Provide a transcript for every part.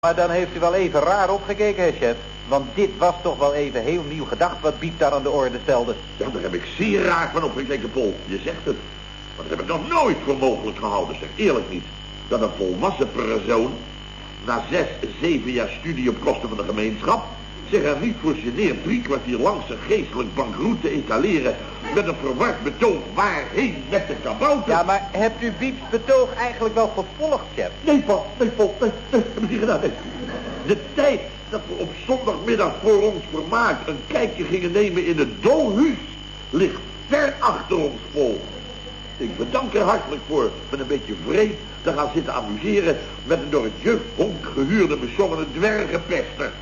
Maar dan heeft u wel even raar opgekeken, hè, chef. Want dit was toch wel even heel nieuw gedacht wat Biep daar aan de orde stelde. Ja, daar heb ik zeer raar van opgekeken, Paul. Je zegt het. Maar dat heb ik nog nooit voor mogelijk gehouden, zeg. Eerlijk niet. Dat een volwassen persoon, na 6, 7 jaar studie op kosten van de gemeenschap, zich er niet voor geneert 3 kwartier lang zijn geestelijk bankroet te etaleren met een verward betoog waarheen met de kabouter. Ja, maar hebt u Bieps betoog eigenlijk wel gevolgd, chef? Nee, Paul, nee, heb ik niet gedaan, nee. De tijd dat we op zondagmiddag voor ons vermaak een kijkje gingen nemen in het Dolhuis ligt ver achter ons, Paul. Ik bedank er hartelijk voor met een beetje vreed te gaan zitten amuseren met een door het jeugdhonk gehuurde bezongene dwergenpester.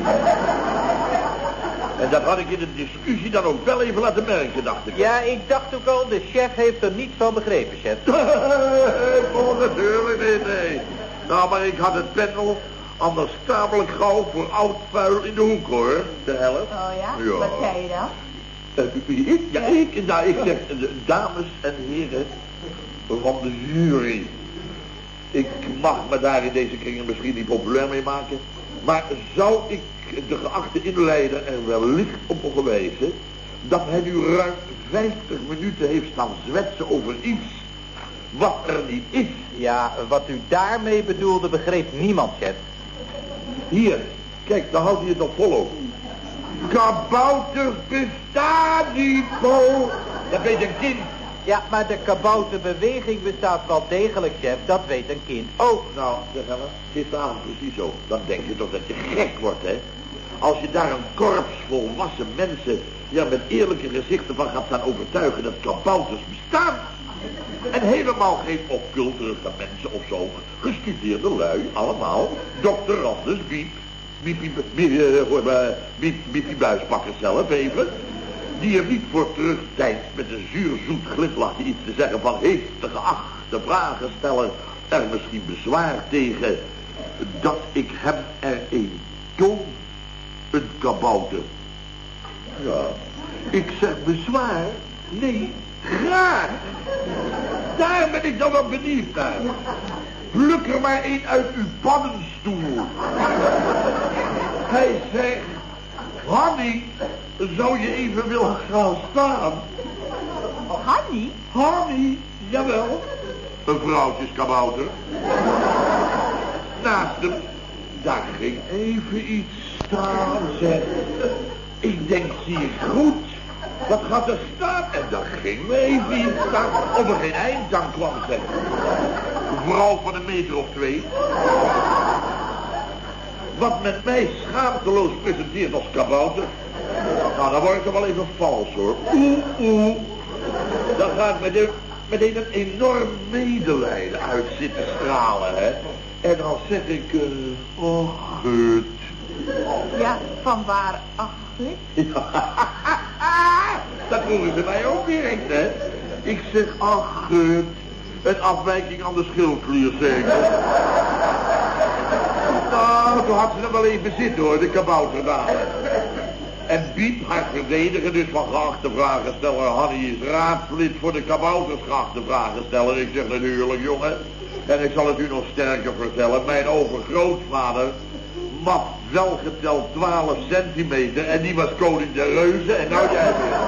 En dat had ik in de discussie dan ook wel even laten merken, dacht ik. Ja, ik dacht ook al, de chef heeft er niets van begrepen, chef. Oh, natuurlijk, nee. Nou, maar ik had het panel anders tamelijk gauw voor oud vuil in de hoek, hoor. De helft. Oh ja? Ja. Wat zei je dan? Ik? Ja, ik. Nou, ik zeg, dames en heren van de jury. Ik mag me daar in deze kringen misschien niet populair mee maken. Maar zou ik de geachte inleider er wellicht op mogen wijzen dat hij nu ruim 50 minuten heeft staan zwetsen over iets wat er niet is? Ja, wat u daarmee bedoelde begreep niemand, chef. Hier, kijk, dan houdt hij het nog vol over. Kabouters bestaan niet, Paul. Dat weet een kind. Ja, maar de kabouterbeweging bestaat wel degelijk, chef. Dat weet een kind ook. Nou, zeg maar, gisteravond precies zo. Dan denk je toch dat je gek wordt, hè? Als je daar een korps volwassen mensen, ja, met eerlijke gezichten van gaat staan overtuigen dat kabouters bestaan. En helemaal geen occultere mensen of zo. Gestudeerde lui, allemaal. Dr. Anders, Biepie Buispakker zelf even. Die er niet voor terugdeinst met een zuurzoet glimlachje iets te zeggen van heeft de geachte vragensteller er misschien bezwaar tegen dat ik hem er een toon, een kabouter. Ja, ik zeg bezwaar, nee, graag. Daar ben ik dan wel benieuwd naar. Pluk er maar een uit uw paddenstoel. Hij zegt, Hanny, zou je even willen gaan staan? Hanny? Hanny, jawel. Een vrouwtjeskabouter. Naast hem, daar ging even iets staan, zeg. Ik denk, zie ik goed. Wat gaat er staan? En daar ging even iets staan. Of er geen eind aan kwam, zeg. Een vrouw van 1 meter of 2. Wat met mij schaamteloos presenteert als kabouter. Nou, dan word ik er wel even vals, hoor. Dan ga ik meteen een enorm medelijden uit zitten stralen, hè. En dan zeg ik, oh, gut. Ja, van waar, ach, gut? Dat vroegen ze mij ook direct, hè. Ik zeg, ach, gut. Een afwijking aan de schildklier, zeker. Nou, toen had ze er wel even zitten, hoor, de kabouterdame. En Biep, haar verdediger, dus van geachte vragensteller Hanny is raadslid voor de kabouters, geachte vragensteller. Ik zeg natuurlijk, jongen. En ik zal het u nog sterker vertellen. Mijn overgrootvader mat wel geteld 12 centimeter en die was koning der reuzen en nou jij weer.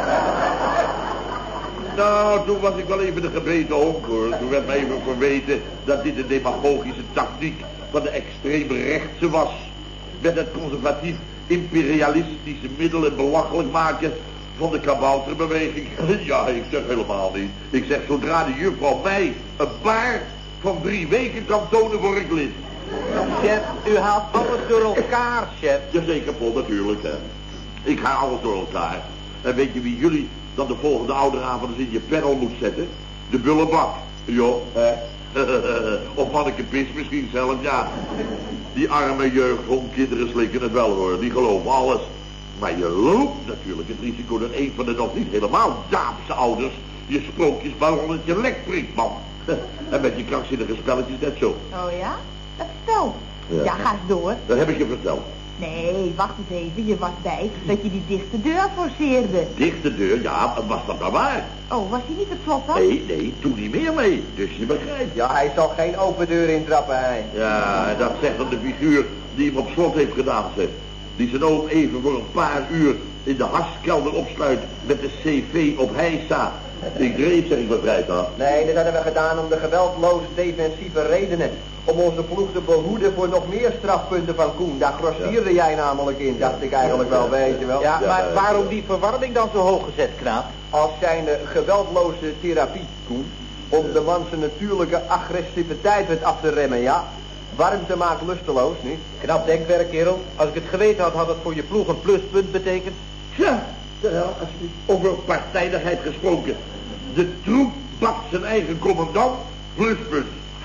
Nou, toen was ik wel even de gebeten honk, hoor. Toen werd me even verweten dat dit een demagogische tactiek van de extreme rechtse was. Met het conservatief imperialistische middelen belachelijk maken van de kabouterbeweging. Ja, ik zeg helemaal niet. Ik zeg, zodra de juffrouw mij een baard van 3 weken kan tonen, word ik lid. Chef, u haalt alles door elkaar, chef. Jazeker, Paul, natuurlijk, hè. Ik haal alles door elkaar. En weet je wie jullie dan de volgende ouderavond eens in je panel moet zetten? De bullebak. Jo, hè. Of manneke pis misschien zelf, ja. Die arme jeugdhondkinderen slikken het wel, hoor. Die geloven alles. Maar je loopt natuurlijk het risico dat een van de nog niet helemaal daapse ouders je sprookjesballonnetje lek prikt, man. En met je krankzinnige spelletjes net zo. Oh ja? Dat vertel. Ja, ga eens door. Dat heb ik je verteld. Nee, wacht eens even. Je was bij dat je die dichte deur forceerde. Dichte deur? Ja, was dat nou waar? Oh, was hij niet op slot dan? Nee, doe niet meer mee. Dus je begrijpt. Ja, hij zal geen open deur intrappen, hij. Ja, dat zegt dan de figuur die hem op slot heeft gedaan, zeg. Die zijn oom even voor een paar uur in de harskelder opsluit met de CV op Heisa. Ik dreef, zeg ik bevrijd had. Nee, dat hadden we gedaan om de geweldloze defensieve redenen. Om onze ploeg te behoeden voor nog meer strafpunten van Koen. Daar grossierde jij namelijk in, dacht ik eigenlijk wel, weet je wel. Ja, maar waarom die verwarming dan zo hoog gezet, knaap? Als zijn geweldloze therapie, Koen. Om de man zijn natuurlijke agressiviteit weer af te remmen, ja. Warmte maakt lusteloos, niet? Knap denkwerk, kerel. Als ik het geweten had, had het voor je ploeg een pluspunt betekend. Tja, alsjeblieft. Over partijdigheid gesproken. De troep bakt zijn eigen commandant, pluspunt.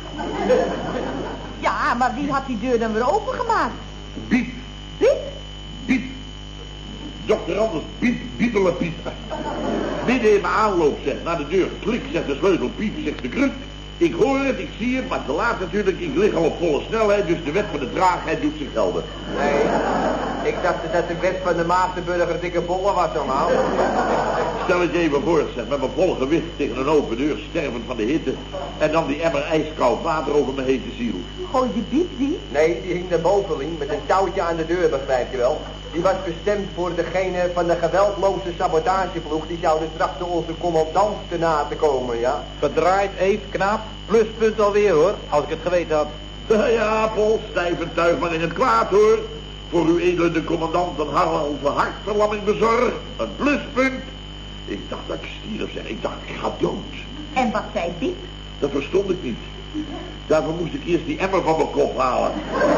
Ja, maar wie had die deur dan weer opengemaakt? Biep, Piet? biep. Dokter Anders, biep, biepelen Piet. Midden in mijn aanloop, zeg, naar de deur. Klik, zegt de sleutel, piep, zegt de kruk. Ik hoor het, ik zie het, maar te laat natuurlijk. Ik lig al op volle snelheid, dus de wet van de traagheid doet zich gelden. Nee, ik dacht dat de wet van de Maagdenburger dikke bolle was normaal. Stel het je even voor, zeg, met mijn volle gewicht tegen een open deur, stervend van de hitte. En dan die emmer ijskoud water over mijn hete ziel. Gooi je Piet die? Nee, die hing daarboven, Lien, met een touwtje aan de deur, begrijp je wel. Die was bestemd voor degene van de geweldloze sabotageploeg. Die zouden trachten onze commandant te na te komen, ja. Verdraaid, Eef, knaap. Pluspunt alweer, hoor. Als ik het geweten had. Ja, Paul, stijvend tuig maar in het kwaad, hoor. Voor uw edele de commandant een halve hartverlamming bezorgd. Een pluspunt. Ik dacht dat ik stierf, zeg. Ik dacht, ik ga dood. En wat zei Piet? Dat verstond ik niet. Daarvoor moest ik eerst die emmer van mijn kop halen.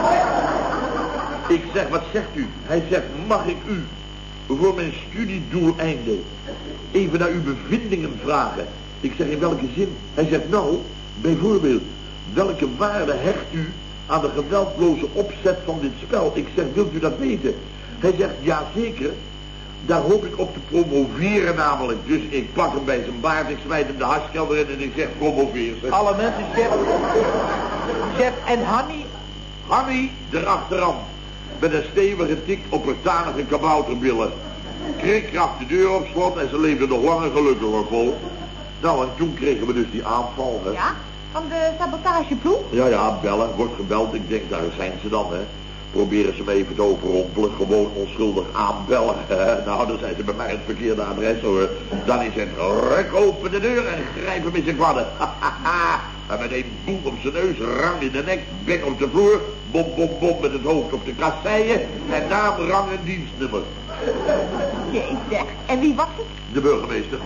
Ik zeg, wat zegt u? Hij zegt, mag ik u voor mijn studiedoeleinde even naar uw bevindingen vragen? Ik zeg, in welke zin? Hij zegt, nou, bijvoorbeeld, welke waarde hecht u aan de geweldloze opzet van dit spel? Ik zeg, wilt u dat weten? Hij zegt, ja zeker. Daar hoop ik op te promoveren namelijk. Dus ik pak hem bij zijn baard, ik smijt hem de harskelder in en ik zeg, promoveer. Zeg. Alle mensen, chef. Chef en Hanny. Hanny erachteraan. Met een stevige tik op haar tanige kabouterbillen. Krik gaf de deur op slot en ze leefde nog lang en gelukkig hoor, Paul. Nou, en toen kregen we dus die aanval, hè. Ja? Van de sabotageploeg? Ja, bellen, wordt gebeld. Ik denk, daar zijn ze dan, hè. Proberen ze me even te overrompelen, gewoon onschuldig aanbellen. Nou, dan zijn ze bij mij het verkeerde adres, hoor. Dan is het, ruk open de deur en grijp hem in zijn kwadden. En met een boem op zijn neus, rang in de nek, bek op de vloer, bom, bom, bom met het hoofd op de kasseien en naam, rang en dienstnummer. Jezus. En wie was het? De burgemeester.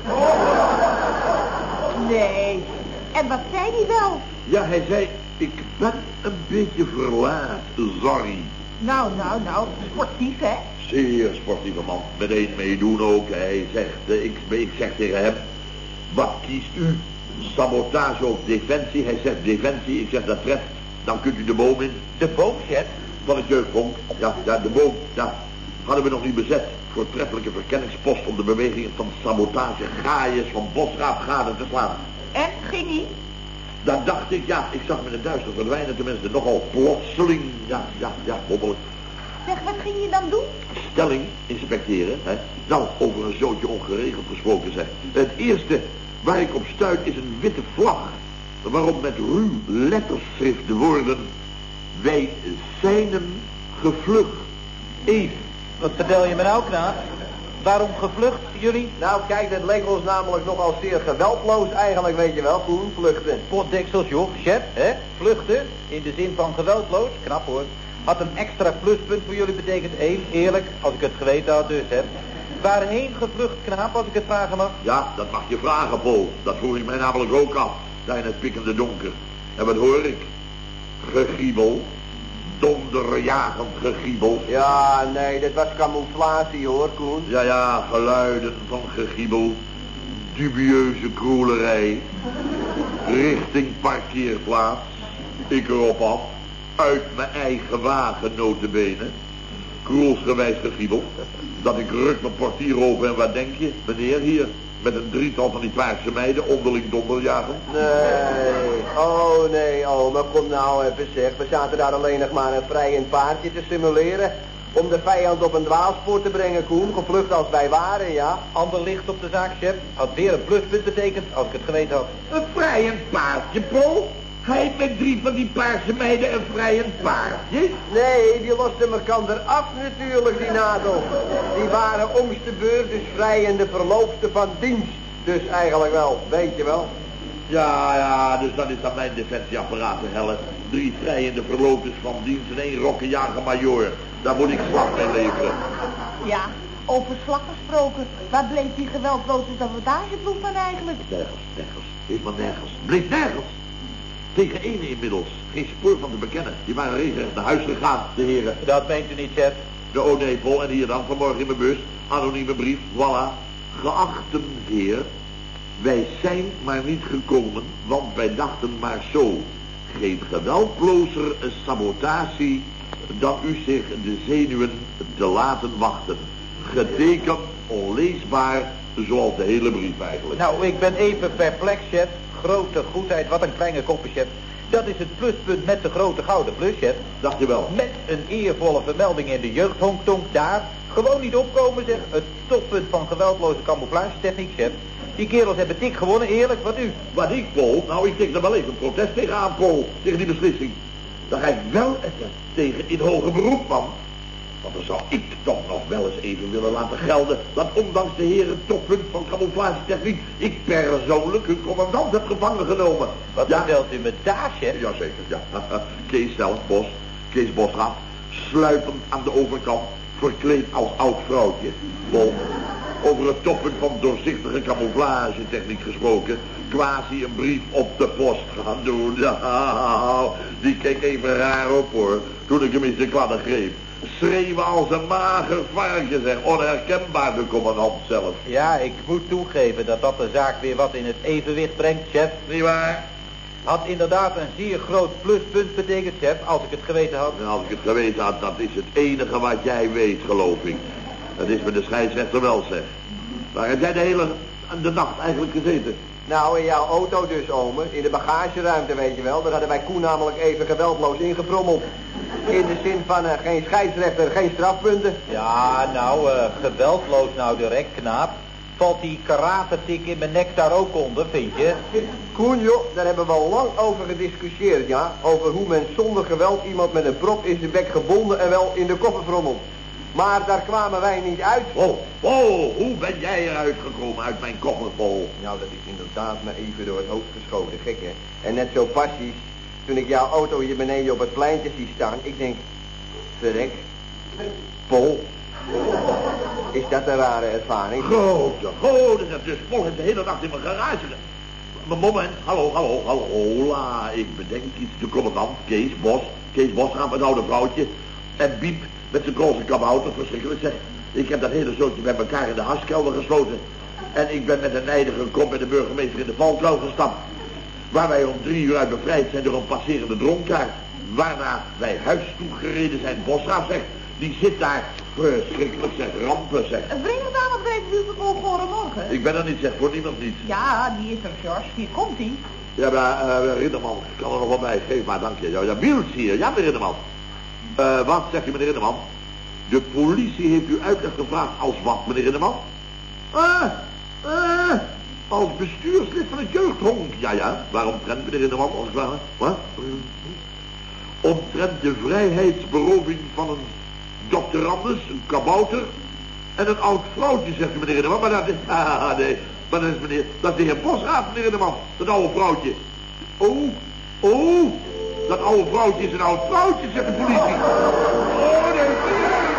Nee. En wat zei hij wel? Ja, hij zei, ik ben een beetje verlaat, sorry. Nou, sportief, hè? Zeer sportieve man, meteen meedoen ook. Hij zegt, ik zeg tegen hem, wat kiest u? Sabotage of defensie? Hij zegt defensie, ik zeg dat treft, dan kunt u de boom in. De boom, chef. Van het jeugdbonk, ja, de boom, ja, hadden we nog niet bezet. Voortreffelijke verkenningspost om de bewegingen van sabotage, gaaiers van bosraap gade te slaan. En, ging hij? Dan dacht ik, ja, ik zag me in het duister verdwijnen, tenminste nogal plotseling, ja, hobbelig. Zeg, wat ging je dan doen? Stelling inspecteren, hè. Nou, over een zootje ongeregeld gesproken zeg. Het eerste waar ik op stuit is een witte vlag, waarop met ruw letterschrift de woorden, wij zijn hem gevlucht. Even. Wat vertel je me nou, knaap? Waarom gevlucht, jullie? Nou kijk, dat leek ons namelijk nogal zeer geweldloos eigenlijk, weet je wel, Koen, vluchten. Potdeksels, joh, chef, hè? Vluchten, in de zin van geweldloos, knap hoor. Had een extra pluspunt voor jullie betekend, eerlijk, als ik het geweten had dus, hè. Waarheen gevlucht, knaap, als ik het vragen mag? Ja, dat mag je vragen, Paul. Dat vroeg ik mij namelijk ook af, daar in het pikkende donker. En wat hoor ik? Gegiebel. Donderjagend gegiebel. Ja, nee, dat was camouflage hoor, Koen. Ja, geluiden van gegiebel. Dubieuze kroelerij. Richting parkeerplaats. Ik erop af. Uit mijn eigen wagen, notabene. Kroelsgewijs gegiebel. Dat ik ruk mijn portier over en wat denk je? Meneer hier, met een drietal van die paarse meiden, onderling donderjagen. Nee, maar kom nou even zeg. We zaten daar alleen nog maar een vrijend paardje te simuleren. Om de vijand op een dwaalspoor te brengen, Koen. Gevlucht als wij waren, ja. Ander licht op de zaak, chef. Had weer een pluspunt betekend, als ik het geweten had. Een vrijend paardje, Paul? Hij met 3 van die paarse meiden een vrijend paardje? Nee, die losten elkaar af natuurlijk, die nadel. Die waren om's de beurt dus vrijende verloofden van dienst. Dus eigenlijk wel, weet je wel. Ja, dus dan is dat mijn defensieapparaat te hellen. 3 vrijende verloofdes van dienst en 1 rokkenjager majoor. Daar moet ik slag mee leveren. Ja, over slag gesproken. Waar bleef die geweldloze sabotageploeg van eigenlijk? Nergens. Helemaal nergens. Bleef nergens. Tegen 1 inmiddels. Geen spoor van te bekennen. Die waren regelrecht naar huis gegaan, de heren. Dat meent u niet, chef. De Onepel en hier dan vanmorgen in mijn bus. Anonieme brief, voilà. Geachte heer, wij zijn maar niet gekomen, want wij dachten maar zo. Geen geweldlozer sabotatie dan u zich de zenuwen te laten wachten. Getekend, onleesbaar, zoals de hele brief eigenlijk. Nou, ik ben even perplex, chef. Grote goedheid, wat een kleine koppen, chef. Dat is het pluspunt met de grote gouden plus, chef. Dacht je wel? Met een eervolle vermelding in de jeugdhongtonk daar. Gewoon niet opkomen, zeg. Het toppunt van geweldloze camouflagetechniek, chef. Die kerels hebben dik gewonnen, eerlijk, wat u? Wat ik, Paul? Nou, ik denk er wel even een protest tegen aan, Paul. Tegen die beslissing. Daar ga ik wel even tegen in hoger beroep, man. Want dan zou ik toch nog wel eens even willen laten gelden dat ondanks de heren toppunt van camouflagetechniek ik persoonlijk hun commandant heb gevangen genomen. Wat vertelt u me daar, chef? Jazeker, ja. Kees zelf, Kees Bosraaf, sluipend aan de overkant, verkleed als oud vrouwtje. Bol. Over het toppunt van doorzichtige camouflagetechniek gesproken, quasi een brief op de post gaan doen. Nou, die keek even raar op, hoor, toen ik hem in zijn kladden greep. Schreeuwen als een mager varkje, zeg. Onherkenbaar, de commandant zelf. Ja, ik moet toegeven dat dat de zaak weer wat in het evenwicht brengt, chef. Niet waar? Had inderdaad een zeer groot pluspunt betekend, chef, als ik het geweten had. En als ik het geweten had, dat is het enige wat jij weet, geloof ik. Dat is met de scheidsrechter wel, zeg. Waar heb jij de nacht eigenlijk gezeten? Nou, in jouw auto dus, ome. In de bagageruimte, weet je wel. Daar hadden wij Koen namelijk even geweldloos ingefrommeld. In de zin van geen scheidsrechter, geen strafpunten. Ja, nou, geweldloos nou direct, knaap. Valt die karate-tik in mijn nek daar ook onder, vind je? Koen, joh, daar hebben we al lang over gediscussieerd, ja. Over hoe men zonder geweld iemand met een prop in zijn bek gebonden en wel in de koffer frommelt. Maar daar kwamen wij niet uit. Oh, hoe ben jij eruit gekomen uit mijn kofferbol? Nou, dat is inderdaad me even door het hoofd geschoten, gek hè. En net zo passies, toen ik jouw auto hier beneden op het pleintje zie staan, ik denk, verrek, Pol. Is dat een rare ervaring? Grote, dus Pol heeft de hele nacht in mijn garage. Moment, hallo, la, ik bedenk iets. De commandant, Kees Bos gaat met een oude vrouwtje. En Biep met zijn grote kabouter, verschrikkelijk zeg. Ik heb dat hele zootje bij elkaar in de haskelder gesloten. En ik ben met een nijdige kop bij de burgemeester in de valkuil gestapt. Waar wij om 3 uur uit bevrijd zijn door een passerende dronkaard. Waarna wij huis toegereden zijn. Bosraaf zegt, die zit daar. Verschrikkelijk zeg, rampen zeg. Een vriend aan het weten u voor morgen. Ik ben er niet zeg, voor niemand niet. Ja, die is er, George. Hier komt hij. Ja, maar Rinderman, ik kan er nog wel bij. Geef maar, dank je. Ja, Wiels hier. Ja, meneer Rinderman. Wat zegt u, meneer Rinderman? De politie heeft u uitleg gevraagd als wat, meneer Rinderman? Als bestuurslid van het jeugdhonk. Ja, waaromtrent, meneer Rinderman, als het ware? Wat? Omtrent de vrijheidsberoving van een doctorandus, een kabouter en een oud vrouwtje, zegt u, meneer Rinderman. Maar dat is, nee, maar dat is meneer, dat is de heer Bosraaf, meneer Rinderman, dat oude vrouwtje. Oh, dat oude vrouwtje is een oud vrouwtje, zegt de politie. Oh, nee.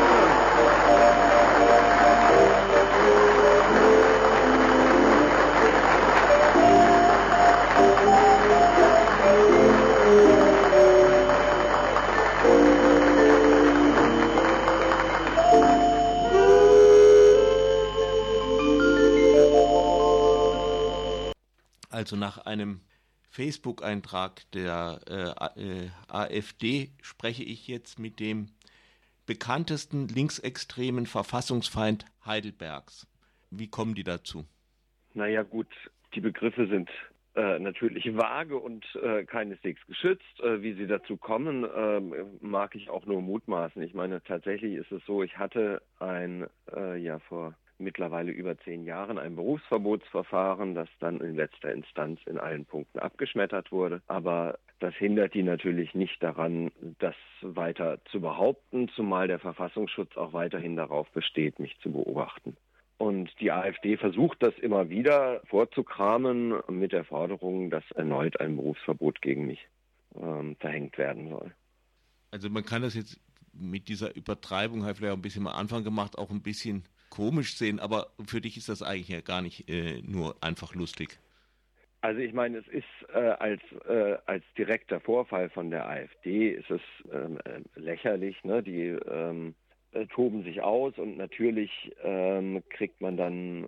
Also nach einem Facebook-Eintrag der AfD spreche ich jetzt mit dem bekanntesten linksextremen Verfassungsfeind Heidelbergs. Wie kommen die dazu? Naja gut, die Begriffe sind natürlich vage und keineswegs geschützt. Wie sie dazu kommen, mag ich auch nur mutmaßen. Ich meine, tatsächlich ist es so, ich hatte vor mittlerweile über 10 Jahren ein Berufsverbotsverfahren, das dann in letzter Instanz in allen Punkten abgeschmettert wurde. Aber das hindert die natürlich nicht daran, das weiter zu behaupten, zumal der Verfassungsschutz auch weiterhin darauf besteht, mich zu beobachten. Und die AfD versucht das immer wieder vorzukramen mit der Forderung, dass erneut ein Berufsverbot gegen mich verhängt werden soll. Also man kann das jetzt mit dieser Übertreibung, halt vielleicht auch ein bisschen am Anfang gemacht, auch ein bisschen komisch sehen, aber für dich ist das eigentlich ja gar nicht nur einfach lustig. Also ich meine, es ist als direkter Vorfall von der AfD ist es lächerlich, ne? Die toben sich aus und natürlich kriegt man dann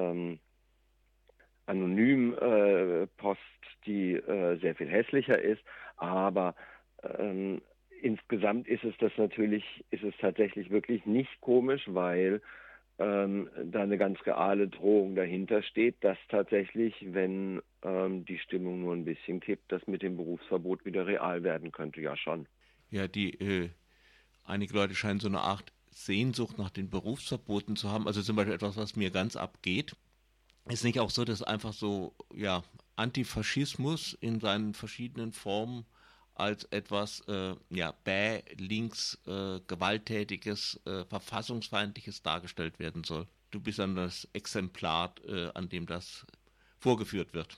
anonym Post, die sehr viel hässlicher ist, aber insgesamt ist es tatsächlich wirklich nicht komisch, weil da eine ganz reale Drohung dahinter steht, dass tatsächlich, wenn die Stimmung nur ein bisschen kippt, das mit dem Berufsverbot wieder real werden könnte, ja schon. Ja, einige Leute scheinen so eine Art Sehnsucht nach den Berufsverboten zu haben, also zum Beispiel etwas, was mir ganz abgeht. Ist nicht auch so, dass einfach so, ja, Antifaschismus in seinen verschiedenen Formen als etwas, links, gewalttätiges, verfassungsfeindliches dargestellt werden soll? Du bist dann das Exemplar, an dem das vorgeführt wird.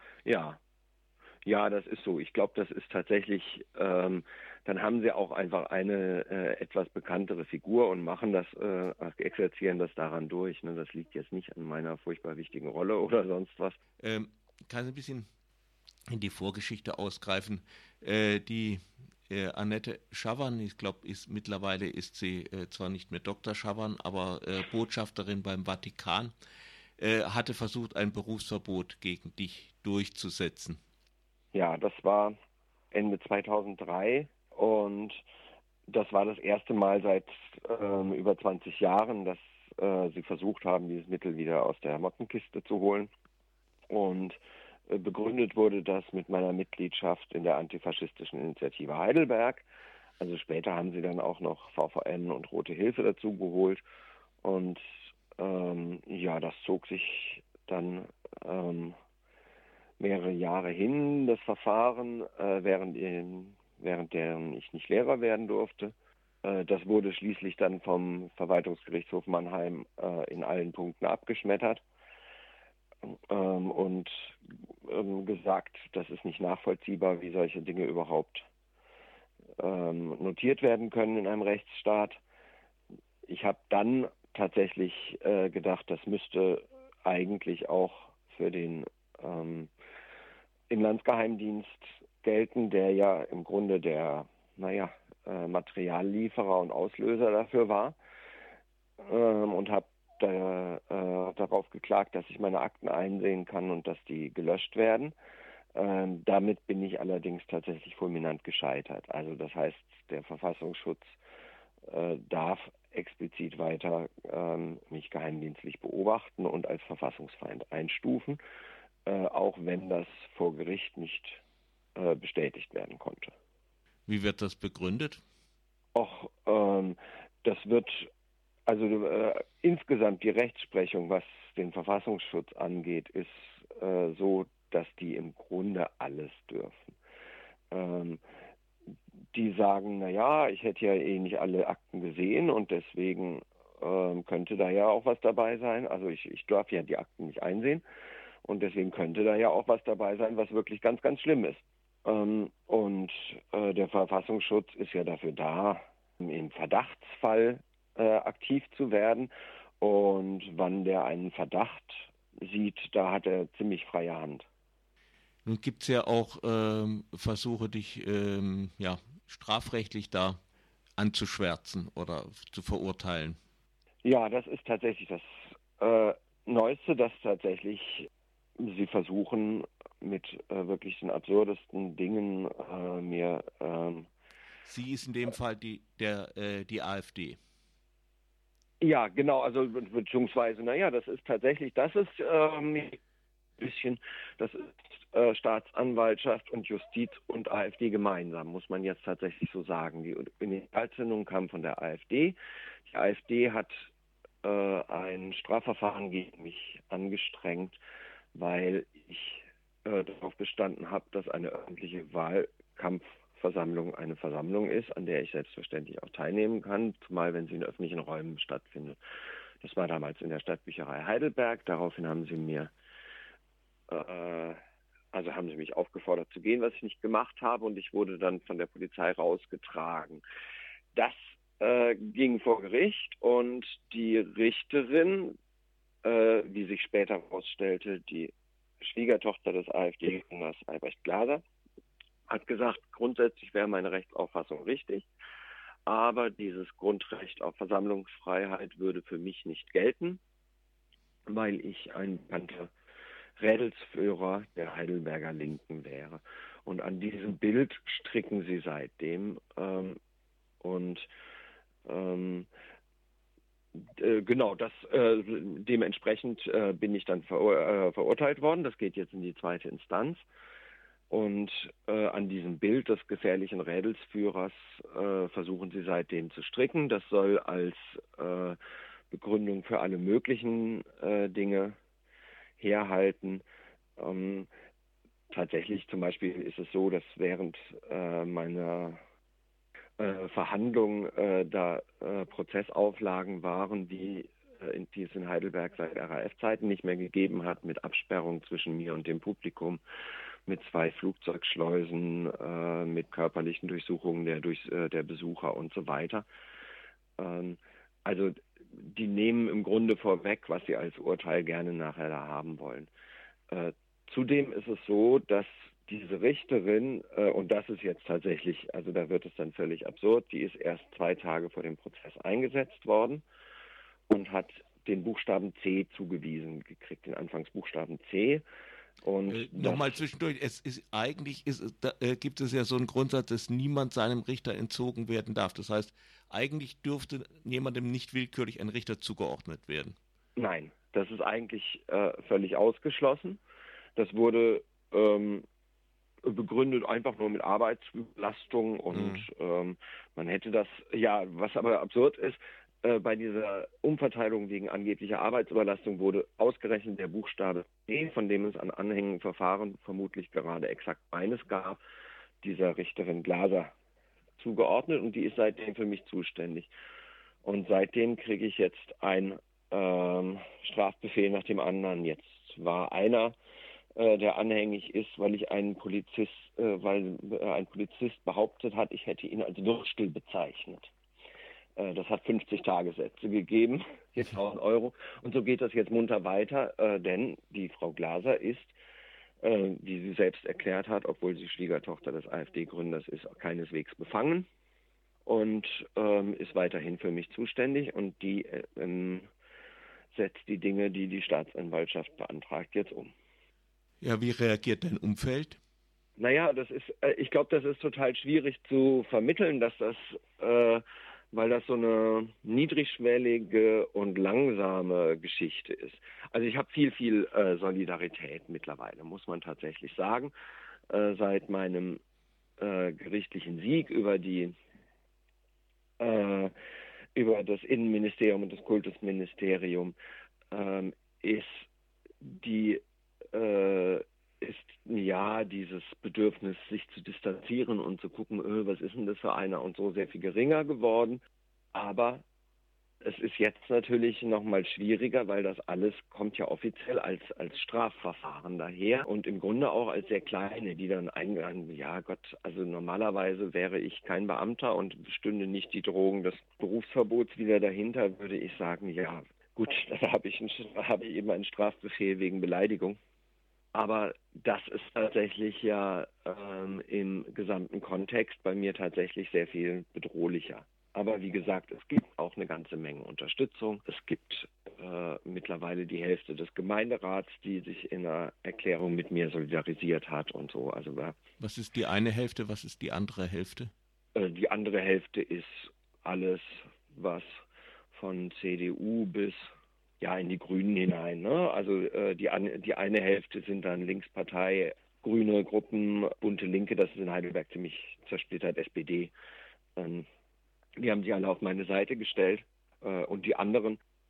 Ja, das ist so. Ich glaube, das ist tatsächlich, dann haben sie auch einfach eine etwas bekanntere Figur und machen das, exerzieren das daran durch. Ne? Das liegt jetzt nicht an meiner furchtbar wichtigen Rolle oder sonst was. Kann ich ein bisschen in die Vorgeschichte ausgreifen? Die Annette Schavan, ich glaube, mittlerweile ist sie zwar nicht mehr Dr. Schavan, aber Botschafterin beim Vatikan, hatte versucht, ein Berufsverbot gegen dich durchzusetzen. Ja, das war Ende 2003 und das war das erste Mal seit über 20 Jahren, dass sie versucht haben, dieses Mittel wieder aus der Mottenkiste zu holen. Und begründet wurde das mit meiner Mitgliedschaft in der antifaschistischen Initiative Heidelberg. Also später haben sie dann auch noch VVN und Rote Hilfe dazu geholt. Und das zog sich dann mehrere Jahre hin, das Verfahren, während deren ich nicht Lehrer werden durfte. Das wurde schließlich dann vom Verwaltungsgerichtshof Mannheim in allen Punkten abgeschmettert und gesagt, das ist nicht nachvollziehbar, wie solche Dinge überhaupt notiert werden können in einem Rechtsstaat. Ich habe dann tatsächlich gedacht, das müsste eigentlich auch für den Inlandsgeheimdienst gelten, der ja im Grunde der, Materiallieferer und Auslöser dafür war, und habe darauf geklagt, dass ich meine Akten einsehen kann und dass die gelöscht werden. Damit bin ich allerdings tatsächlich fulminant gescheitert. Also das heißt, der Verfassungsschutz darf explizit weiter mich geheimdienstlich beobachten und als Verfassungsfeind einstufen, auch wenn das vor Gericht nicht bestätigt werden konnte. Wie wird das begründet? Das wird, insgesamt die Rechtsprechung, was den Verfassungsschutz angeht, ist so, dass die im Grunde alles dürfen. Die sagen, ich hätte ja eh nicht alle Akten gesehen und deswegen könnte da ja auch was dabei sein. Also ich darf ja die Akten nicht einsehen und deswegen könnte da ja auch was dabei sein, was wirklich ganz, ganz schlimm ist. Und der Verfassungsschutz ist ja dafür da, im Verdachtsfall aktiv zu werden. Und wann der einen Verdacht sieht, da hat er ziemlich freie Hand. Nun gibt es ja auch Versuche, dich strafrechtlich da anzuschwärzen oder zu verurteilen. Ja, das ist tatsächlich das Neueste, dass tatsächlich sie versuchen, mit wirklich den absurdesten Dingen mir... Sie ist in dem Fall die AfD. Ja, genau, also beziehungsweise, das ist Staatsanwaltschaft und Justiz und AfD gemeinsam, muss man jetzt tatsächlich so sagen. Die Initialzündung kam von der AfD. Die AfD hat ein Strafverfahren gegen mich angestrengt, weil ich darauf bestanden habe, dass eine öffentliche Wahlkampfversammlung eine Versammlung ist, an der ich selbstverständlich auch teilnehmen kann, zumal wenn sie in öffentlichen Räumen stattfindet. Das war damals in der Stadtbücherei Heidelberg. Daraufhin haben sie mich aufgefordert zu gehen, was ich nicht gemacht habe, und ich wurde dann von der Polizei rausgetragen. Das ging vor Gericht, und die Richterin, wie sich später herausstellte, die Schwiegertochter des AfD-Gründers Albrecht Glaser, hat gesagt, grundsätzlich wäre meine Rechtsauffassung richtig, aber dieses Grundrecht auf Versammlungsfreiheit würde für mich nicht gelten, weil ich ein bekannter Rädelsführer der Heidelberger Linken wäre. Und an diesem Bild stricken sie seitdem. Dementsprechend bin ich dann verurteilt worden. Das geht jetzt in die zweite Instanz. Und an diesem Bild des gefährlichen Rädelsführers versuchen sie seitdem zu stricken. Das soll als Begründung für alle möglichen Dinge herhalten. Tatsächlich zum Beispiel ist es so, dass während meiner Verhandlung da Prozessauflagen waren, die es in Heidelberg seit RAF-Zeiten nicht mehr gegeben hat, mit Absperrung zwischen mir und dem Publikum, mit 2 Flugzeugschleusen, mit körperlichen Durchsuchungen der Besucher und so weiter. Also die nehmen im Grunde vorweg, was sie als Urteil gerne nachher da haben wollen. Zudem ist es so, dass diese Richterin, und das ist jetzt tatsächlich, also da wird es dann völlig absurd, die ist erst 2 Tage vor dem Prozess eingesetzt worden und hat den Buchstaben C zugewiesen gekriegt, den Anfangsbuchstaben C. Und nochmal zwischendurch, gibt es ja so einen Grundsatz, dass niemand seinem Richter entzogen werden darf. Das heißt, eigentlich dürfte jemandem nicht willkürlich ein Richter zugeordnet werden. Nein, das ist eigentlich völlig ausgeschlossen. Das wurde begründet einfach nur mit Arbeitsbelastung, und man hätte das, ja, was aber absurd ist, bei dieser Umverteilung wegen angeblicher Arbeitsüberlastung wurde ausgerechnet der Buchstabe C, von dem es an anhängigen Verfahren vermutlich gerade exakt eines gab, dieser Richterin Glaser zugeordnet, und die ist seitdem für mich zuständig. Und seitdem kriege ich jetzt einen Strafbefehl nach dem anderen. Jetzt war einer, der anhängig ist, weil ein Polizist behauptet hat, ich hätte ihn als Würstel bezeichnet. Das hat 50 Tagessätze gegeben, 4.000 Euro. Und so geht das jetzt munter weiter, denn die Frau Glaser ist, wie sie selbst erklärt hat, obwohl sie Schwiegertochter des AfD-Gründers ist, keineswegs befangen und ist weiterhin für mich zuständig, und die setzt die Dinge, die die Staatsanwaltschaft beantragt, jetzt um. Ja, wie reagiert dein Umfeld? Naja, ich glaube, das ist total schwierig zu vermitteln, dass das, weil das so eine niedrigschwellige und langsame Geschichte ist. Also ich habe viel Solidarität mittlerweile, muss man tatsächlich sagen. Seit meinem gerichtlichen Sieg über das Innenministerium und das Kultusministerium dieses Bedürfnis, sich zu distanzieren und zu gucken, was ist denn das für einer und so, sehr viel geringer geworden. Aber es ist jetzt natürlich noch mal schwieriger, weil das alles kommt ja offiziell als Strafverfahren daher und im Grunde auch als sehr kleine, die dann also normalerweise wäre ich kein Beamter und stünde nicht die Drohung des Berufsverbots wieder dahinter, würde ich sagen, ja gut, dann habe ich eben einen Strafbefehl wegen Beleidigung. Aber das ist tatsächlich ja im gesamten Kontext bei mir tatsächlich sehr viel bedrohlicher. Aber wie gesagt, es gibt auch eine ganze Menge Unterstützung. Es gibt mittlerweile die Hälfte des Gemeinderats, die sich in einer Erklärung mit mir solidarisiert hat und so. Also was ist die eine Hälfte, was ist die andere Hälfte? Die andere Hälfte ist alles, was von CDU bis in die Grünen hinein. Ne? Also die eine Hälfte sind dann Linkspartei, grüne Gruppen, bunte Linke, das ist in Heidelberg ziemlich zersplittert, SPD. Die haben sich alle auf meine Seite gestellt. Und die anderen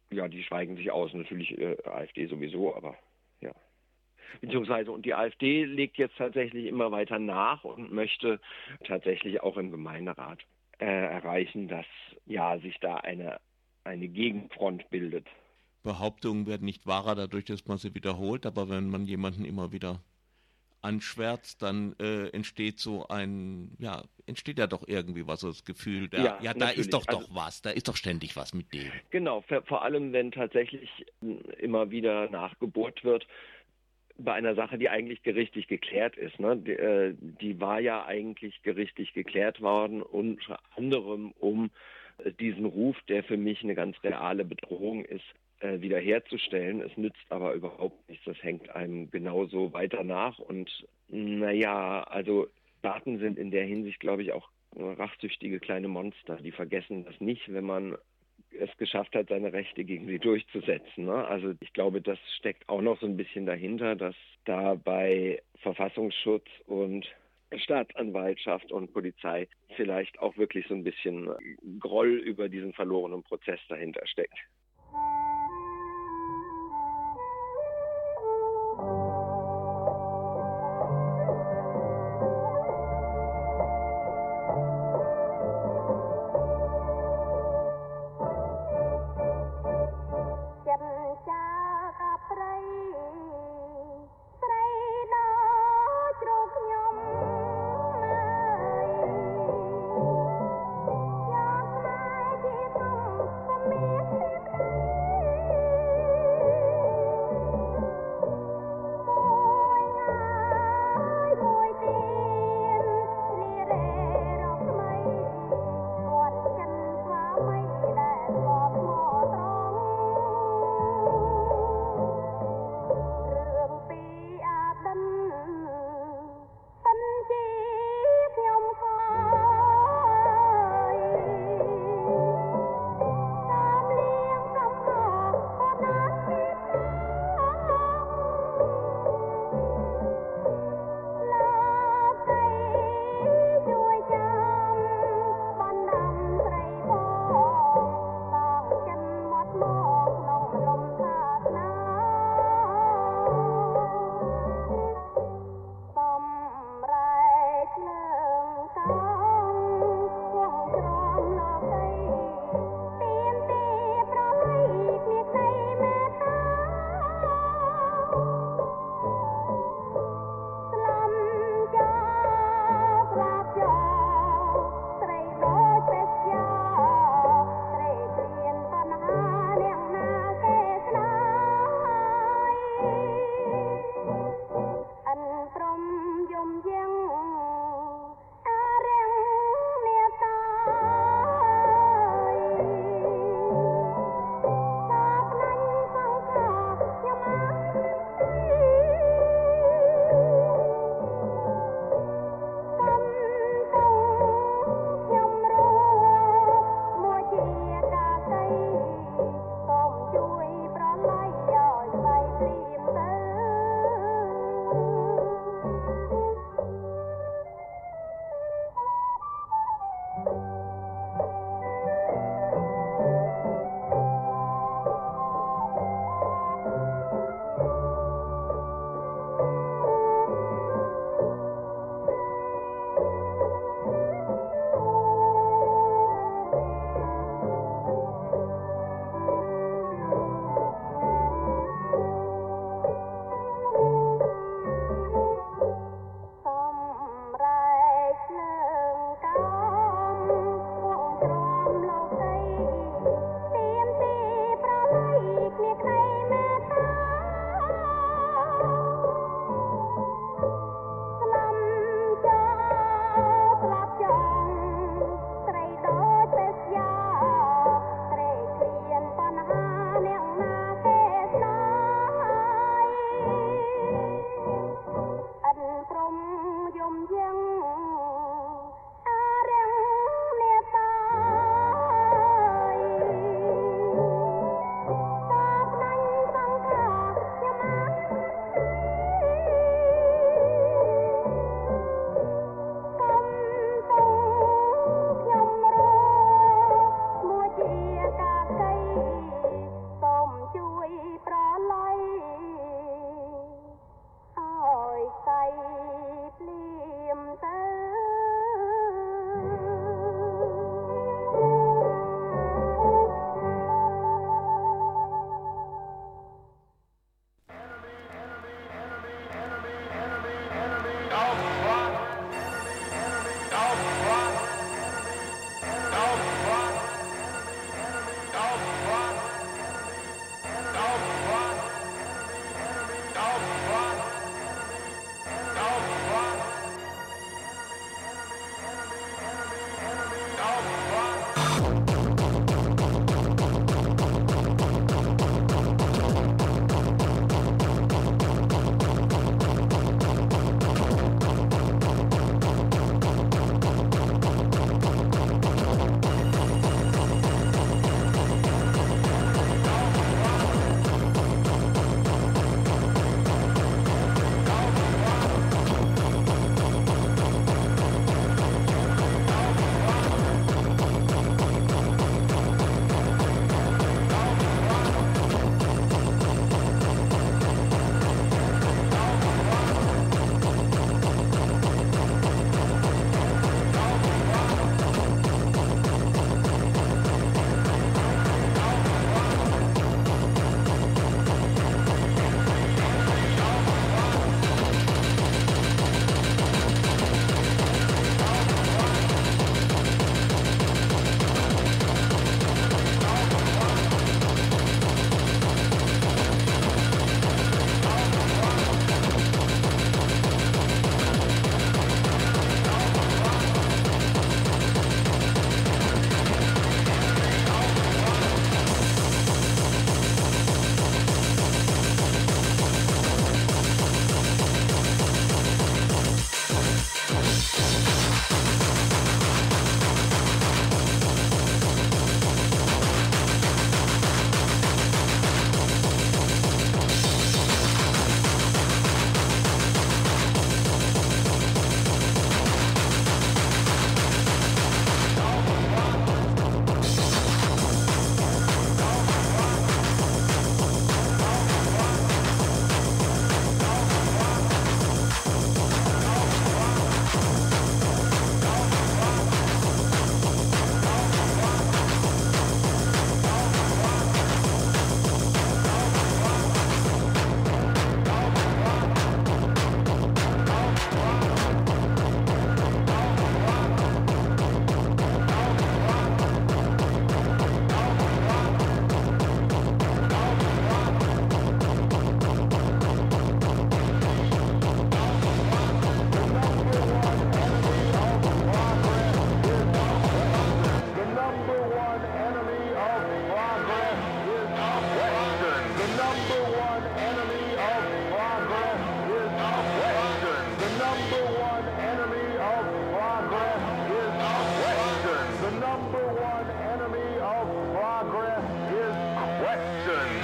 Ja, die schweigen sich aus, natürlich AfD sowieso, aber ja. Beziehungsweise, und die AfD legt jetzt tatsächlich immer weiter nach und möchte tatsächlich auch im Gemeinderat erreichen, dass ja sich da eine Gegenfront bildet. Behauptungen werden nicht wahrer dadurch, dass man sie wiederholt, aber wenn man jemanden immer wieder anschwärzt, dann entsteht entsteht ja doch irgendwie was, so das Gefühl, da ist doch was, da ist doch ständig was mit dem. Genau, vor allem wenn tatsächlich immer wieder nachgebohrt wird bei einer Sache, die eigentlich gerichtlich geklärt ist. Ne? Die war ja eigentlich gerichtlich geklärt worden, unter anderem um diesen Ruf, der für mich eine ganz reale Bedrohung ist, wiederherzustellen. Es nützt aber überhaupt nichts. Das hängt einem genauso weiter nach. Und naja, also Staaten sind in der Hinsicht, glaube ich, auch rachsüchtige kleine Monster. Die vergessen das nicht, wenn man es geschafft hat, seine Rechte gegen sie durchzusetzen. Ne? Also ich glaube, das steckt auch noch so ein bisschen dahinter, dass da bei Verfassungsschutz und Staatsanwaltschaft und Polizei vielleicht auch wirklich so ein bisschen Groll über diesen verlorenen Prozess dahinter steckt.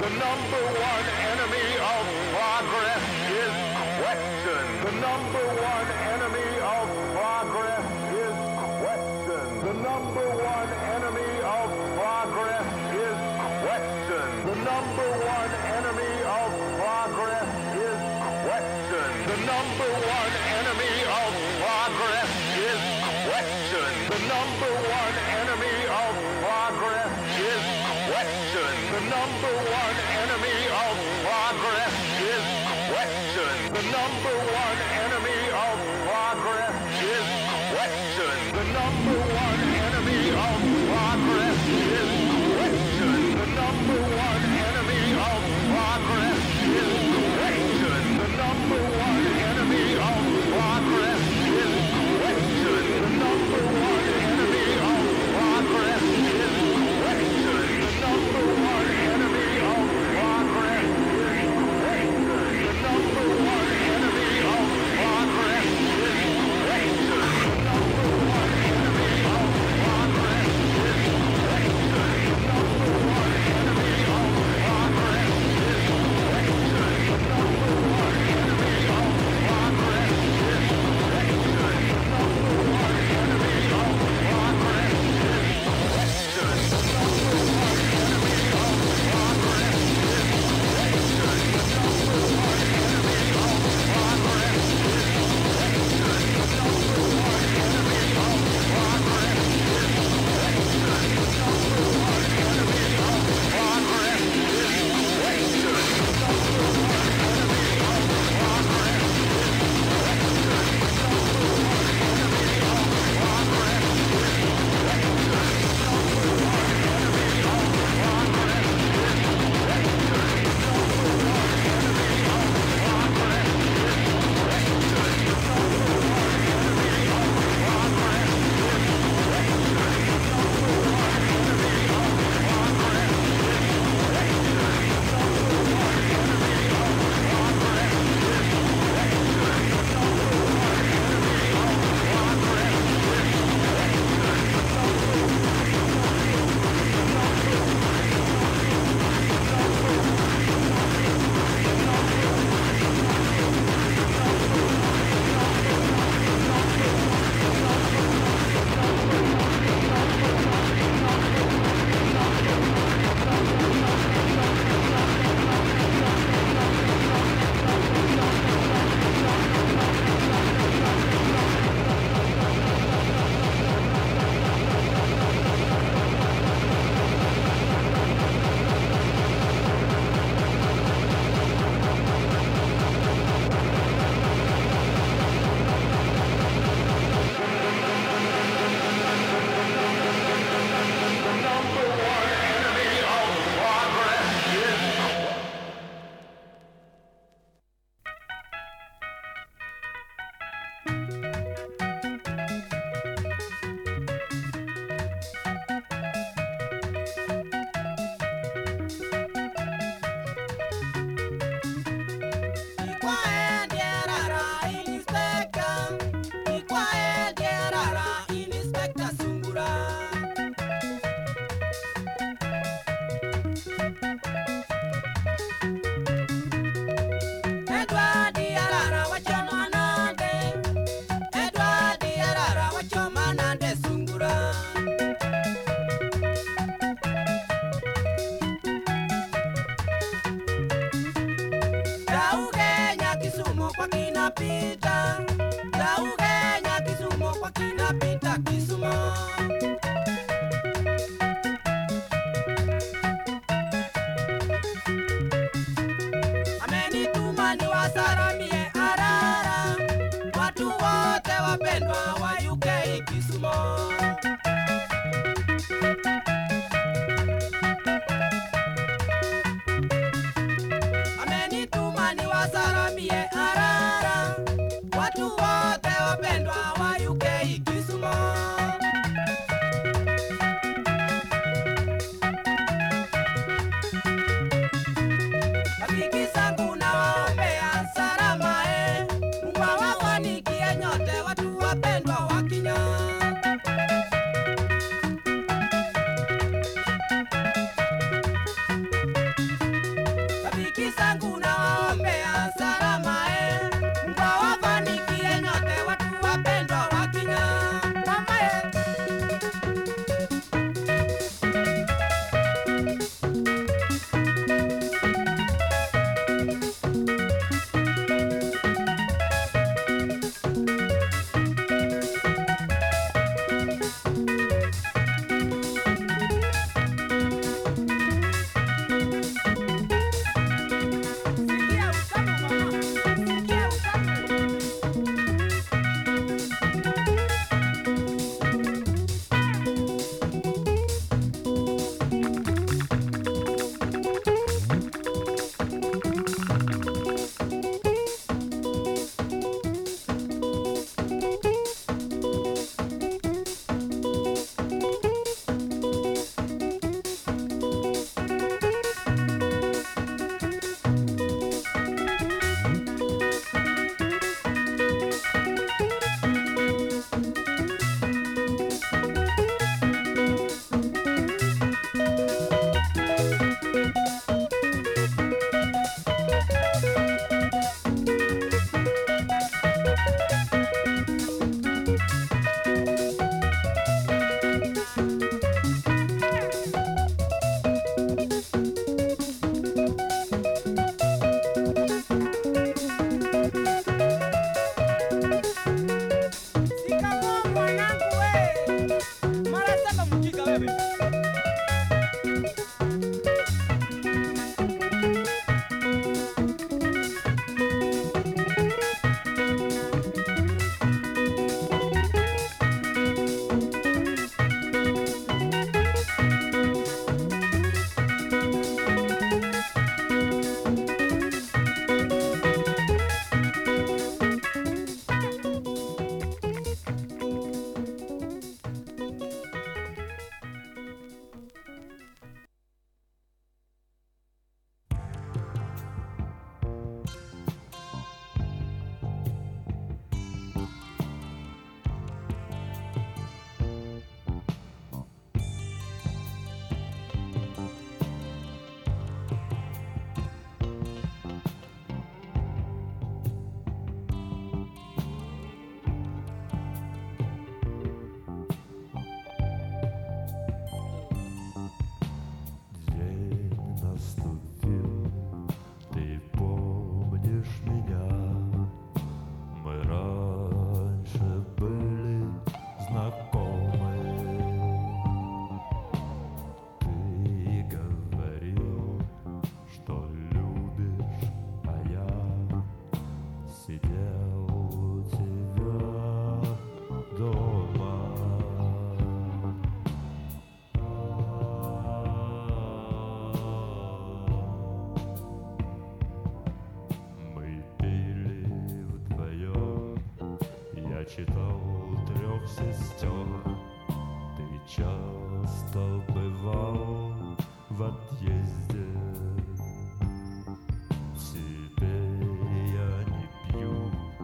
The number one enemy of progress is question. The number one enemy of progress is question. The number one enemy of progress is question. The number one enemy of progress is question. The number one enemy of progress is question. The number one enemy of progress is question. The number one enemy of progress is question. The number one enemy of progress is question. The number one enemy of progress is question. The number one enemy of progress is question. The number one enemy of progress is question. The number one enemy of progress is question. The number one enemy of progress is question. The number one enemy of progress is question. The number one enemy of progress is question. The number one enemy of progress is question. The number one enemy of progress is question. The number one enemy of progress is question. The number one enemy of progress is question. The number one enemy of progress is question. The number one enemy of progress is question. The number one enemy of progress is question. The number one enemy of progress is question. The number one enemy of progress is question. The number one enemy of progress is question. The number one enemy of progress is question. The number one enemy of progress is question. The number one enemy of progress is question. The number one enemy of progress is question. The number one enemy of progress читал «Трех сестер». Ты часто бывал в отъезде. Теперь я не пью,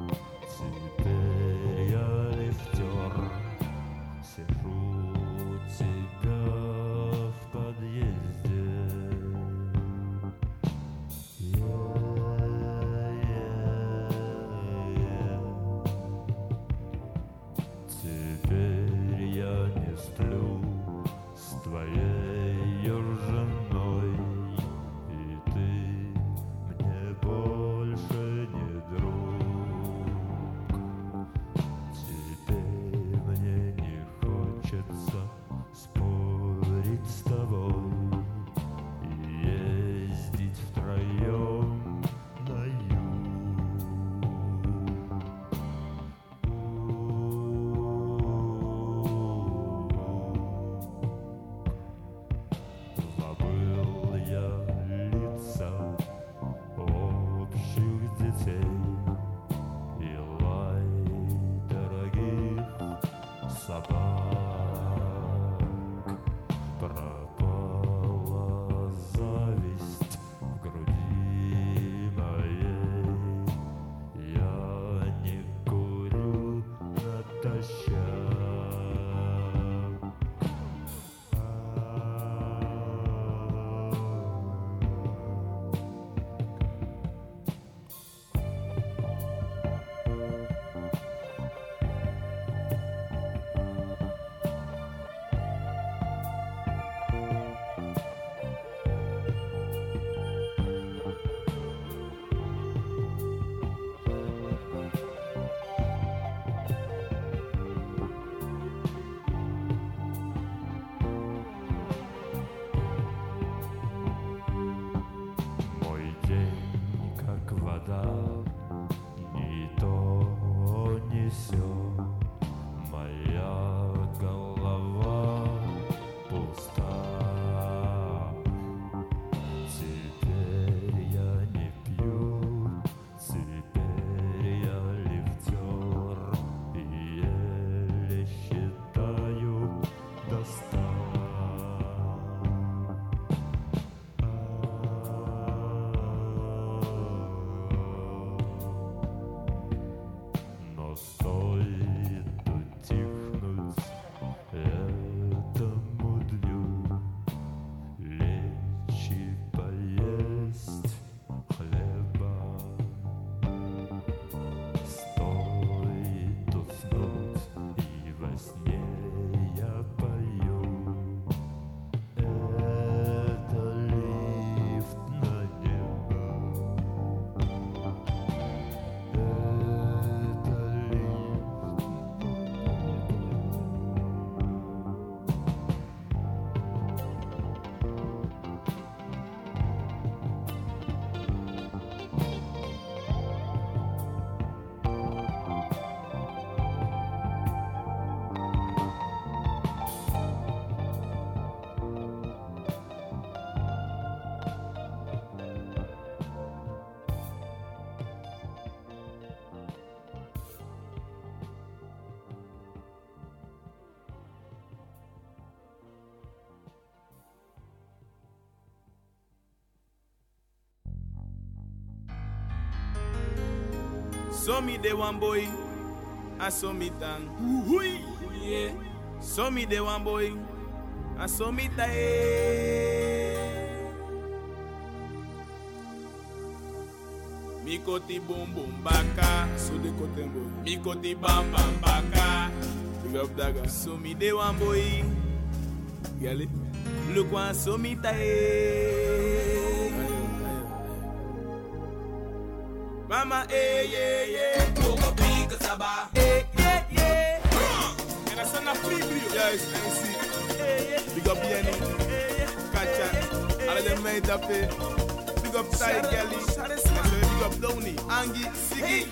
теперь я лифтер. Сижу у тебя в подъезде. Теперь я не сплю с твоей женой, и ты мне больше не друг. Теперь мне не хочется спорить с тобой и ездить втроем на юг. Забыл я лица общих детей и лай дорогих собак. Пропала зависть в груди моей. Я не курю натощак. Мой день, как вода, ни то, ни сё. Моя голова пуста. Теперь я не пью, теперь я лифтер и еле считаю до 100. Но стоит утихнуть этому дню, лечь и поесть хлеба. Стоит уснуть, и во сне я пою. Это лифт на небо. Это лифт. So me the one boy, I saw me tan. Yeah. So me the one boy, I saw me tae. Mi koti boom boom baka, so the kote boy. Mi koti bam bam baka, big up daga. So me the one boy, get it? Look one so me tae. Mama, yeah, yeah. Poco pica saba. Yeah, yeah. And I send a free video. Yeah, it's nice. Big up Yenny. Kacha. All of them made up it. Big up Ty Kelly. Big up Donny. Angie. Siggy.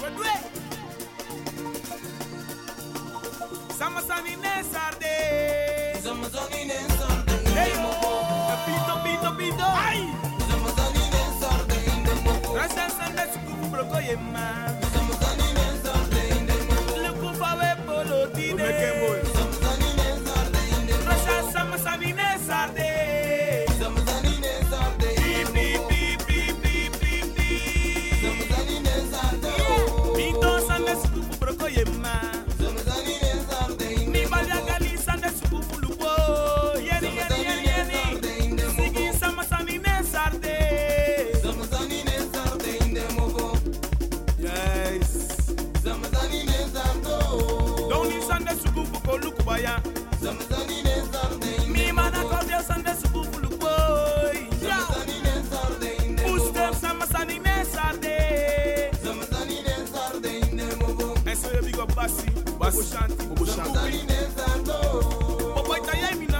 Samasani Nesarde. Samasani Nesarde. Hey, Pito. Ay. Samasani Nesarde. Rasa Sanda Scubu Broco Yema. Samasani Nesarde. Look Obo Shanti. Obo Itayemina.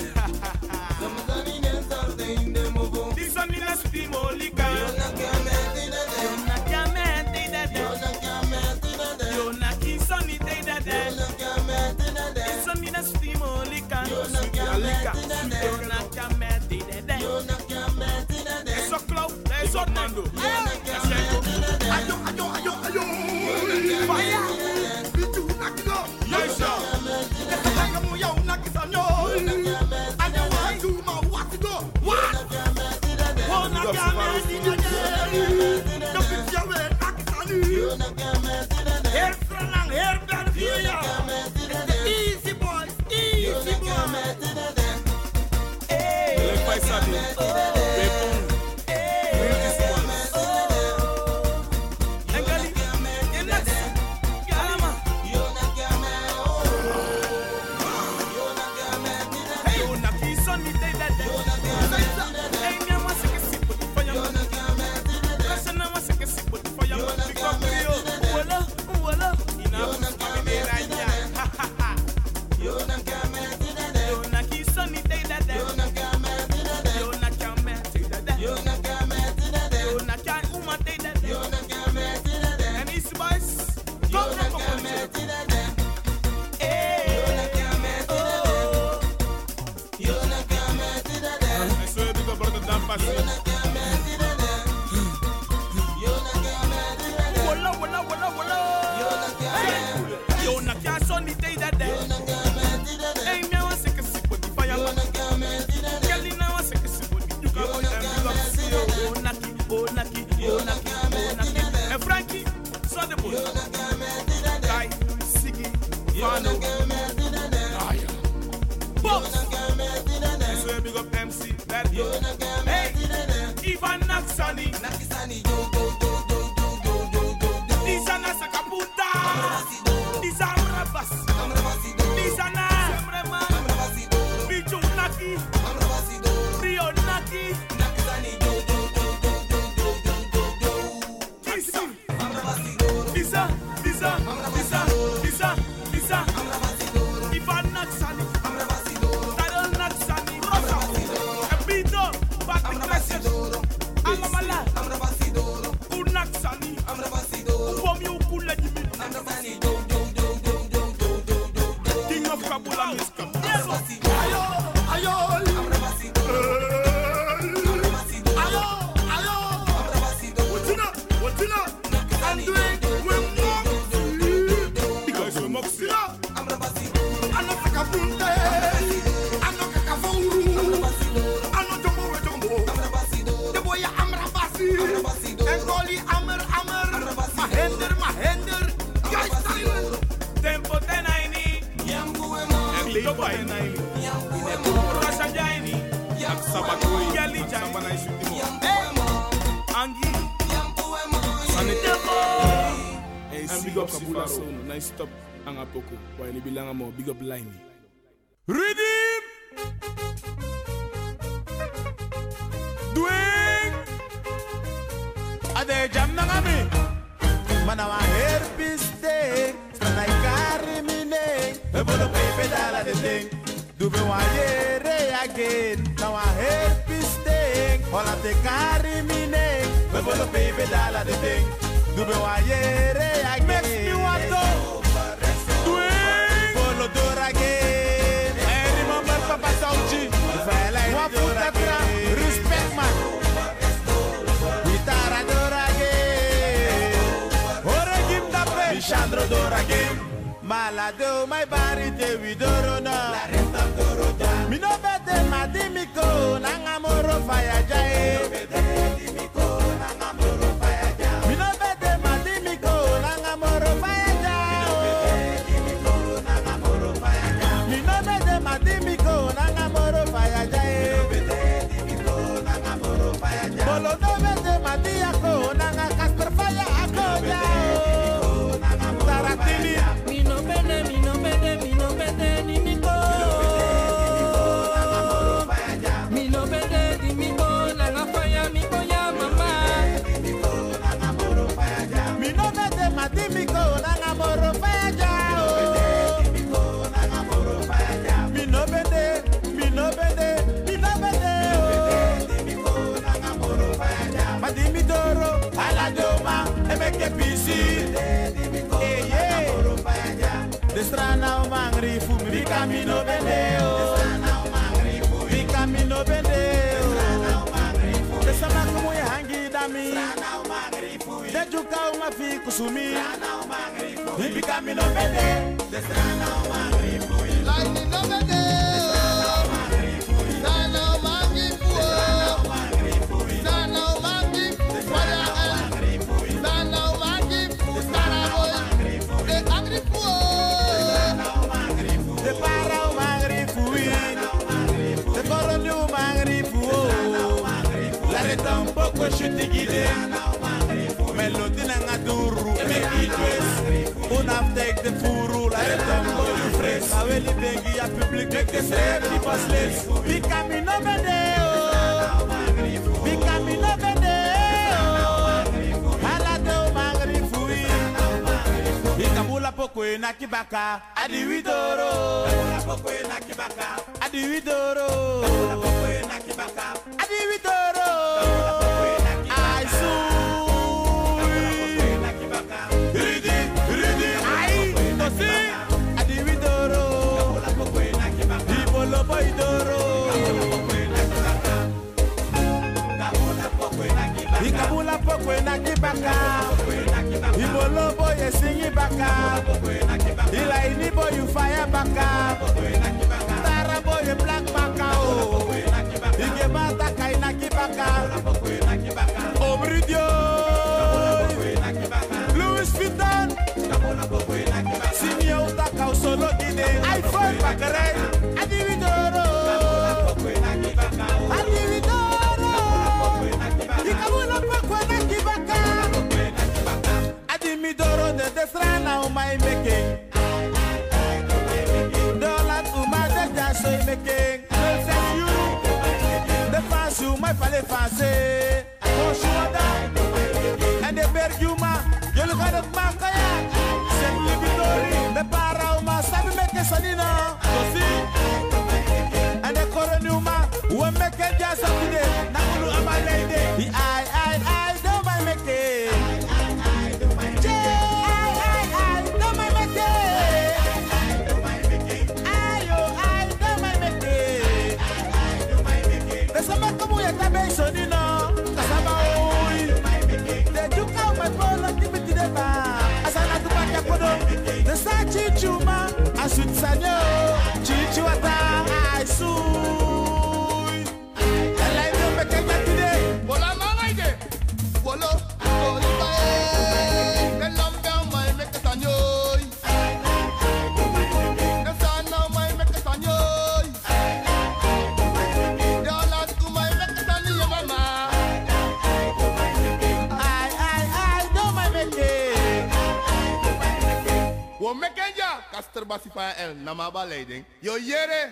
Disonina Spimolika. Yona Kamete Dede. Yona Kisoni Dede. Disonina Spimolika. Yona Kamete Dede. Eso Cloud, eso Nando. Ayo. Fire. Yes, sir. Easy boys, easy boys. Stop ang apoko kwa nibilang mo big up line. Redeem Dwayne Ade jam na ngami Manawa herpes day Sanay karimine Ebolo pepe dala de ding Dube wa yere again Nawa herpes day Hola te karimine Ebolo pepe dala de ding Dube wa yere again Makes me want to Dor again. I remember Papa Sauchi. Respect man. Guitarra dor again. Ora give the play. Chandro dor again. Malado my body te vidoro na. La resta doro da. Mi no vede ma dimiko nangamoro fire jai. Mi no vede dimiko nangamoro fire jai. Mi no vede ma dimiko nangamoro fire jai. Madimiko nangamoro fayajae Bolo no vete madiako nanga Casper faya akoja Taratini Mi no vede nimiko Mi no vede dimiko nanga faya miko ya mama Mi no vede madimiko nangamoro fayajao mi. Dejuka uma fi kusumi. Ibika mi no bede. Strana uma grifui. Laini no bede. Strana uma grifui. Strana uma grifui. Strana uma grifui. Strana uma grifui. De agrifui. De para uma grifui. De coroni uma grifui. La reta un poco chutigide. Melody nanga duru. Make it twist. Unaf take the furu. La reta un poco fresh. Aweli bengi ya public. Make the same. Keep us less. Bika mi no bedeo. Bika mi no bedeo. Halado magrifui. Bika mula poco na kibaka. Adi widoro. Mula poco na kibaka. Adi widoro. Mula poco na kibaka. Adi widoro. I Ikabula pokwe na kibaka. Ibolo boy singi baka. Ila ini boy you fire baka. Tara boy black baka oh. Ige bata kai na kibaka. Obridio. Louis Vuitton. Sinyo utaka usolo gide. iPhone bakare. Adividoro. Adividoro. Ikabula pokwe na kibaka. Adimidoro de desrana umay making. Dollar umay de jaso making. The fans you my fale fancy. And the berguma. You look at the makaya. Send libitori. The para uma sabi make sanina. And the coronuma. Who make a jazz up today. Nakulu amalede. I don't mind make it. Chichuma, asutsanyo, chichuata, aisui. And I don't make it today. Bola mama ide. Bolo, bolo bae. The lumber my make it on you. The sun now my make it on you. The last to my make it on you, mama. I don't my make it. Wo make it ja, Caster Basipa el namaba leiding. Yo yere.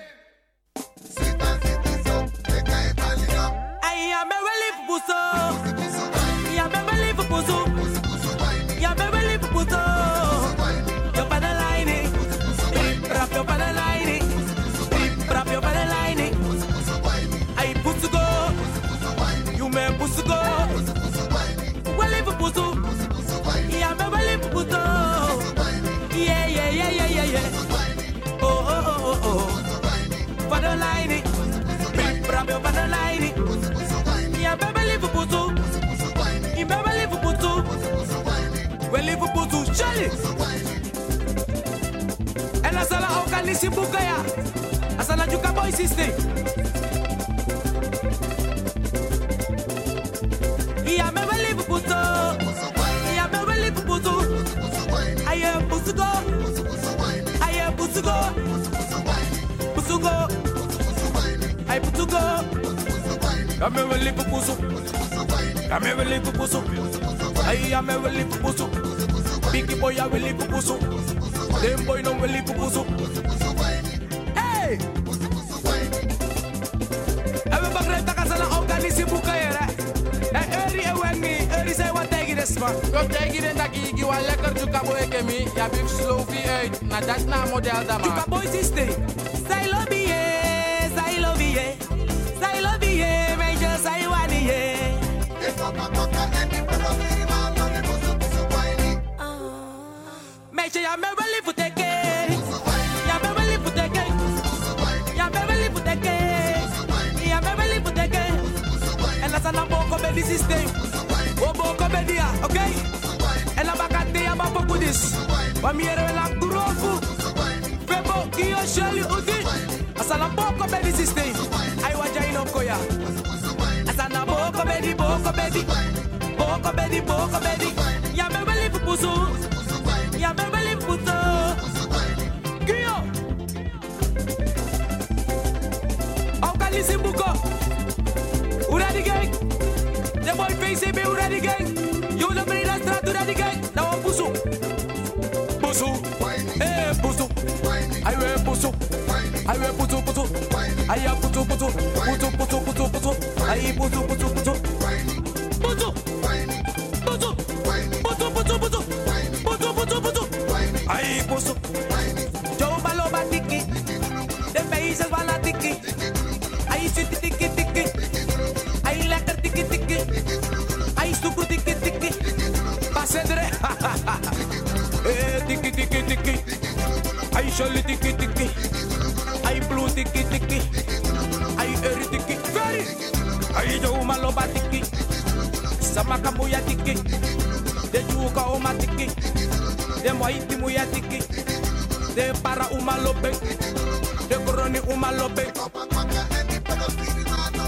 I am a relief buso. I am a relief buso. I am a relief buso. Your panelining. Rap your panelining. Rap your panelining. I put to go. You may put to go. Relief buso. I am a relief buso. Yeah. Oh. Panelining. Rap your panelining. Yeah, Beverly Puputu. In Beverly Puputu. Well, Puputu, Charlie. And Asala Okanisi Bukaya. Asala Juka Boy System. Yeah, Beverly Puputu. Yeah, Beverly Puputu. I am Pusugo. I am Pusugo. Pusugo. I Pusugo. I'm a really pupusu. I'm a really pupusu. I am a really pupusu. Biggie boy, I really pupusu. Them boy no really pupusu. Hey! Everybody takasala organisi bukayera. Eri ewengi, eri say what take it is man. Go take it in the gigi wa lekker juka boy kemi. Ya big slow V8. Na dat na model da man. Juka boy system. Say love ye, say love ye. Say love ye, major say one ye. Make sure you're ready for take it. You're ready for take it. You're ready for take it. You're ready for take it. And that's an amount of the system. boko bedia, okay? En la bakate ya ba popudis. Wa miere la kurofu. Febo kiyo shali uti. Asala boko bedi system. Ai wa jaino koya. Asana boko bedi. Boko bedi. Ya me weli pupusu. Ya me weli pupusu. Kiyo. Listen, Buko. Ura the gang. The boy face be ura the gang. You the bring us to the gang. Now I'm Busu. Busu. Eh, Busu. I wear Busu. I wear Busu. I have Busu. Busu. I Busu. I Busu. Joe Baloba tiki. The faces wala tiki. Ay tiki. Ay lekker tiki. Ay super tiki. Pasendere. Eh tiki. Ay sholi tiki. Ay blue tiki. Ay eri tiki. Very. Ay jo maloba tiki. Sama kamuya tiki. De juka oma tiki. De moiti muya tiki. De para umalope. De koroni umalope.